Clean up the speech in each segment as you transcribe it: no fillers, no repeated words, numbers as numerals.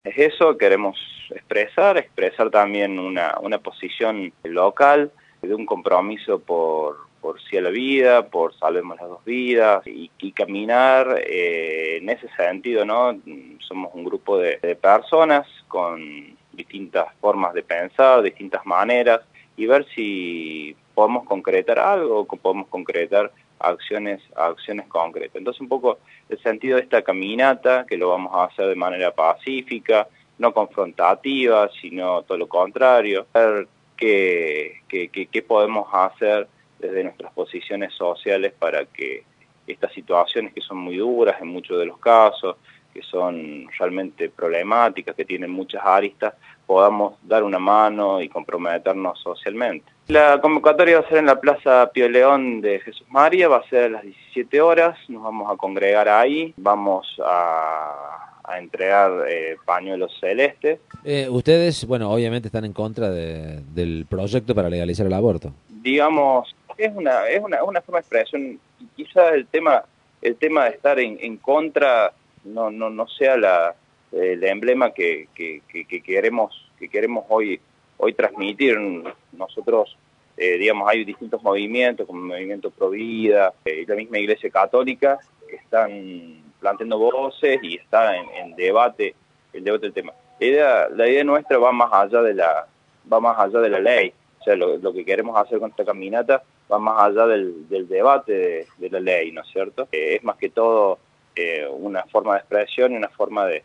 Es eso, queremos expresar también una posición local de un compromiso por sí a la vida, por salvemos las dos vidas y caminar en ese sentido, ¿no? Somos un grupo de personas con distintas formas de pensar, distintas maneras y ver si podemos concretar algo, podemos concretar acciones concretas. Entonces un poco el sentido de esta caminata, que lo vamos a hacer de manera pacífica, no confrontativa, sino todo lo contrario, ver qué podemos hacer desde nuestras posiciones sociales para que estas situaciones que son muy duras en muchos de los casos, que son realmente problemáticas, que tienen muchas aristas, podamos dar una mano y comprometernos socialmente. La convocatoria va a ser en la Plaza Pío León de Jesús María, va a ser a las 17 horas, nos vamos a congregar ahí, vamos a entregar pañuelos celestes. Ustedes, bueno, obviamente están en contra del proyecto para legalizar el aborto. Digamos, es una forma de expresión, y quizá el tema de estar en contra no sea el emblema que queremos hoy transmitir. Nosotros, digamos, hay distintos movimientos, como el movimiento Pro Vida, y la misma Iglesia Católica, que están planteando voces y está en debate del tema. La idea nuestra va más allá de la ley. O sea, lo que queremos hacer con esta caminata va más allá del debate de la ley, ¿no es cierto? Es más que todo una forma de expresión y una forma de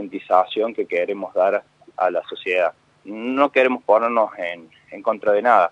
concientización que queremos dar a la sociedad. No queremos ponernos en contra de nada.